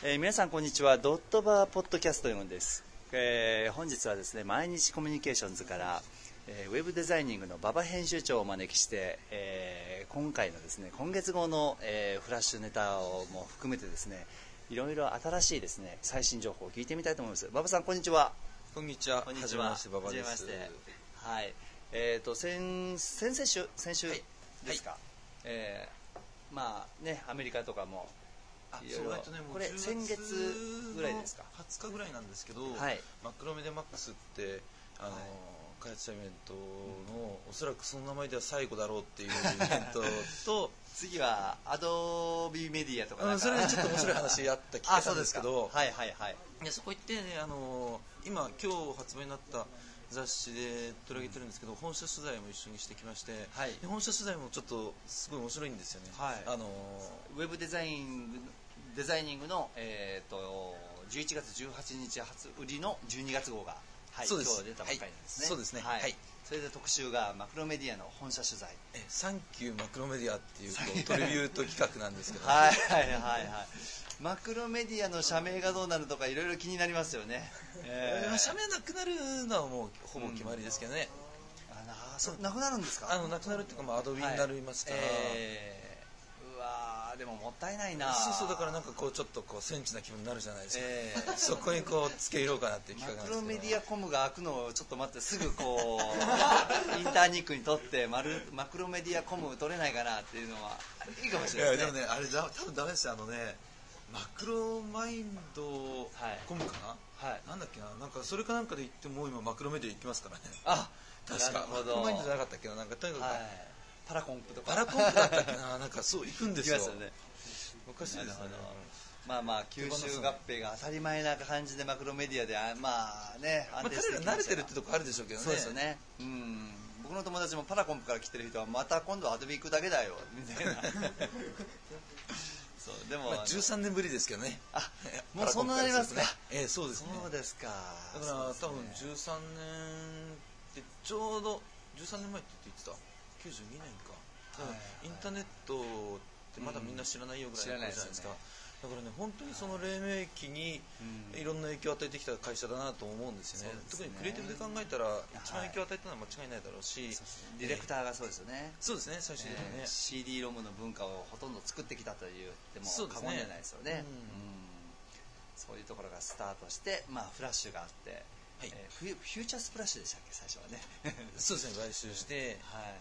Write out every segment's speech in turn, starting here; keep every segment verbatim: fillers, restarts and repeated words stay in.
えー、皆さんこんにちは。ドットバーポッドキャストよんです、えー、本日はですね、毎日コミュニケーションズから、えー、ウェブデザイニングの馬場編集長をお招きして、えー、今回のですね、今月号の、えー、フラッシュネタをも含めてですね、いろいろ新しいですね、最新情報を聞いてみたいと思います。馬場さんこんにちは。 こんにちは。 こんにちは。 はじめまして馬場です。 はい。えっ、ー、と先先々週先週ですか。はい、えー、まあね、アメリカとかも。 あ、そうえっとね、もうこれ先月ぐらいですか。 はつかぐらいなんですけど、 はい、 マクロメデマックスってあの、はい、開発者イベントの、うん、おそらくその名前では最後だろうっていうイベントと次はアドビメディアとかなんか、 それでちょっと面白い話あった気がしたんですけど、 はいはいはい。 でそこ行ってね、あの今今日発売になった雑誌で取り上げてるんですけど、本社取材も一緒にしてきまして、はい、で本社取材もちょっとすごい面白いんですよね。 はい、 あのウェブデザインデザイニングの、えー、とじゅういちがつじゅうはちにち初売りのじゅうにがつ号が、はい、今日出たばっかりなんですね。 そうですね。 はいはい、それで特集がマクロメディアの本社取材。 えサンキューマクロメディアっていうこうトリビュート企画なんですけど、 はいはいはいはい。マクロメディアの社名がどうなるとかいろいろ気になりますよね。 えー、社名なくなるのはもうほぼ決まりですけどね。 うん、あなそなくなるんですか。 あのなくなるっていうか、まあ、アドビになりますから、はい、 えー、うわーでももったいないな。 そうそう、だからなんかこうちょっとこうセンチな気分になるじゃないですか、えー、そこにこう付け入ろうかなっていう企画なんですけど、 マクロメディアコムが開くのをちょっと待って、すぐこうインターニックにとってマルマクロメディアコム取れないかなっていうのはいいかもしれないですね。 いやでもね、あれだ多分ダメですよ。あのね、マクロマインドコムかな、はい、なんだっけな、なんかそれかなんかで言っても今マクロメディア行きますからね。 あ、 確かマクロマインドじゃなかったっけな、なんかとにかく、はい、 パラコンプとかパラコンプだったっけな、なんかそう行くんですよ。 行きますよね。 おかしいですね。 まあまあ吸収合併が当たり前な感じでマクロメディアで、まあね、 安定してきました。まあ、彼ら慣れてるってとこあるでしょうけどね。 そうですよね。うん。僕の友達もパラコンプから来てる人はまた今度はアドビ行くだけだよみたいな。そうでも、 まあ、じゅうさんねんぶりですけどね。 あ、もうそんななりますか。 えー、そうですね。 そうですか。 だから、ね、多分じゅうさんねんってちょうどじゅうさんねんまえって言ってたきゅうじゅうにねんか、はい、インターネットってまだみんな知らないよぐらいの頃じゃないですか、うん、だからね、本当にその黎明期にいろんな影響を与えてきた会社だなと思うんですよね。うん、特にクリエイティブで考えたら一番影響を与えたのは間違いないだろうし、はい、 ディレクターがそうですよね。 そうですね、最終的にね、えー、 シーディー ロムの文化をほとんど作ってきたと言っても過言じゃないですよね。うん、うん、そういうところがスタートして、まあ、フラッシュがあって、はい、えー、フュ、フューチャースプラッシュでしたっけ最初はね。 そうですね、買収して、 はい、や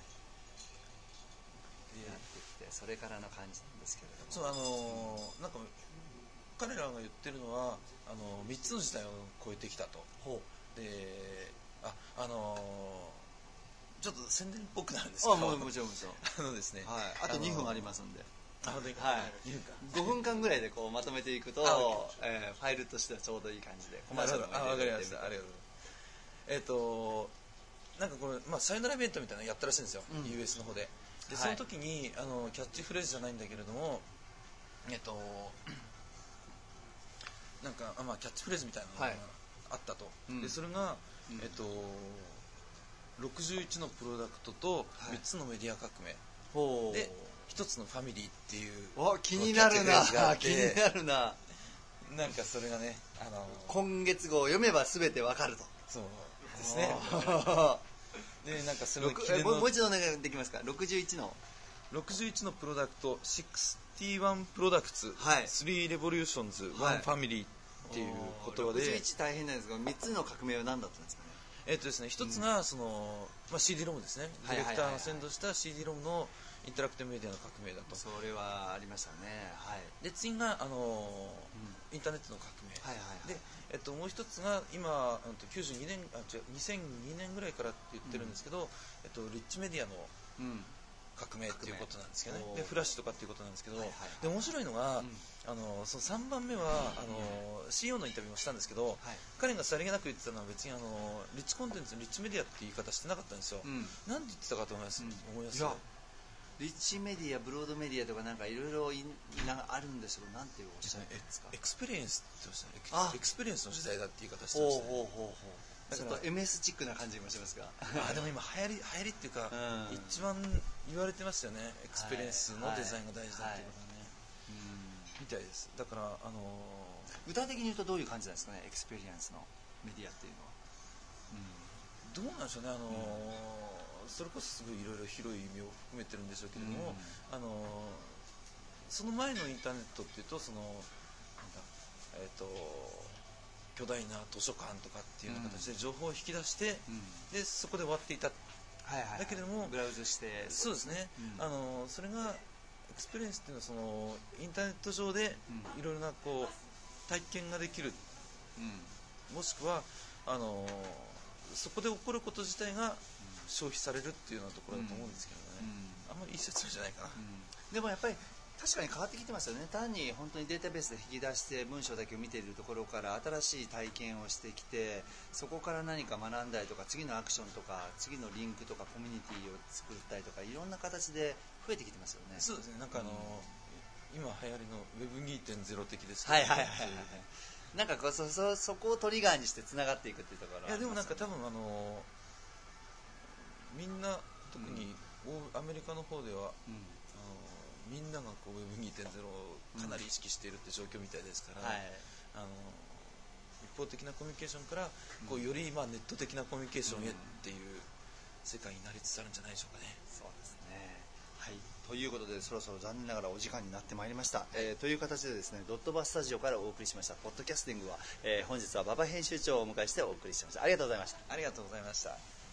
ってきて、それからの感じなんですけれども、 そう、あのー、なんか彼らが言ってるのはあのみっつの時代を超えてきたと。ほうで、あ、あのー、ちょっと宣伝っぽくなるんですけど、 あ、もうもちろんもちろんあのですね、 はい、あとにふんありますんで、 あのー、 はい、ごふんかんぐらいでこうまとめていくと、えー、ファイルとしてはちょうどいい感じでコマーシャルもあ、わかりました、ありがとうございます。えっ、ー、となんかこれ、まあ、さよならイベントみたいなのやったらしいんですよ、うん、ユーエス の方で。でその時に、はい、あのキャッチフレーズじゃないんだけれども、えっとなんか、まあ、キャッチフレーズみたいなのがあったと、はい、でそれが、うん、えっと、ろくじゅういちのプロダクトとみっつのメディア革命、はい、でひとつのファミリーっていうお気になるな気になるな。 なんかそれがね、あの今月号を読めば全てわかると。 そうですね。でなんかそれをもう一度お願いできますか。ろくじゅういちのろくじゅういちのプロダクトろくじゅういちプロダクツ、はい、スリーレボリューションズワンファミリーっていう言葉で、ろくじゅういち大変なんですがみっつの革命は何だったんですかね。 えっとですね、一つがその、まあ、シーディー ロムですね。ディレクターが先導した シーディー ロムのインタラクティブメディアの革命だと。 それはありましたね。はい、 で次が、あのーうん、インターネットの革命、はいはいはい、で、えっと、もう一つが今きゅうじゅうにねんあ違うにせんにねんぐらいからって言ってるんですけど、うん、えっと、リッチメディアの、うん革命っていうことなんですけどね。でフラッシュとかっていうことなんですけど、はいはいはい、で面白いのが、うん、あのそのさんばんめはあの シーイーオー のインタビューもしたんですけど、はい、彼がさりげなく言ってたのは別にあのリッチコンテンツリッチメディアっていう言い方してなかったんですよ。うん、なんで言ってたかと思います、うん、思います。いやリッチメディアブロードメディアとかなんかいろいろあるんですけど、なんておっしゃるんですか。 エクスペリエンスって言ってましたね。エクスペリエンスの時代だって言い方してましたね。ほうほうほうほう。 ちょっと エムエス チックな感じもしますがあでも今流行り流行りっていうか、うん、一番言われてますよね。エクスペリエンスのデザインが大事だっていうことはね、はいはい、 みたいです。だから、あのー、具体的に言うとどういう感じなんですかね、エクスペリエンスのメディアっていうのは。 うん、どうなんでしょうね、あのーうん、それこそすごいいろいろ広い意味を含めてるんでしょうけれども、うん、あのー、その前のインターネットっていうと、そのなんだ、えーと巨大な図書館とかっていうような形で情報を引き出して、うん、でそこで終わっていた、はいはいはい、だけれどもブラウズして、 そうですね、うん、あのそれがエクスペリエンスっていうのはそのインターネット上でいろいろなこう体験ができる、うん、もしくはあのそこで起こること自体が消費されるっていうようなところだと思うんですけどね、うん、あんまりいい説明じゃないかな、うん、 でもやっぱり確かに変わってきてますよね。単に本当にデータベースで引き出して文章だけを見ているところから新しい体験をしてきて、そこから何か学んだりとか、次のアクションとか次のリンクとかコミュニティを作ったりとか、いろんな形で増えてきてますよね。 そうですね、なんかあの、うん、今流行りの ウェブにてんゼロ 的ですけど、はいはいはいはい、なんかこう そ, そ, そこをトリガーにしてつながっていくっていうところは、 いやでもなんか多分あのみんな特に、うん、アメリカの方では、うん、みんながこう ウェブにてんゼロ をかなり意識しているって状況みたいですから、うん、はい、あの一方的なコミュニケーションからこうよりまあネット的なコミュニケーションへっていう世界になりつつあるんじゃないでしょうかね。 そうですね、はい、ということでそろそろ残念ながらお時間になってまいりました、はい、えー、という形でですね、ドットバスタジオからお送りしましたポッドキャスティングは、えー、本日は馬場編集長をお迎えしてお送りしました。ありがとうございました。 ありがとうございました。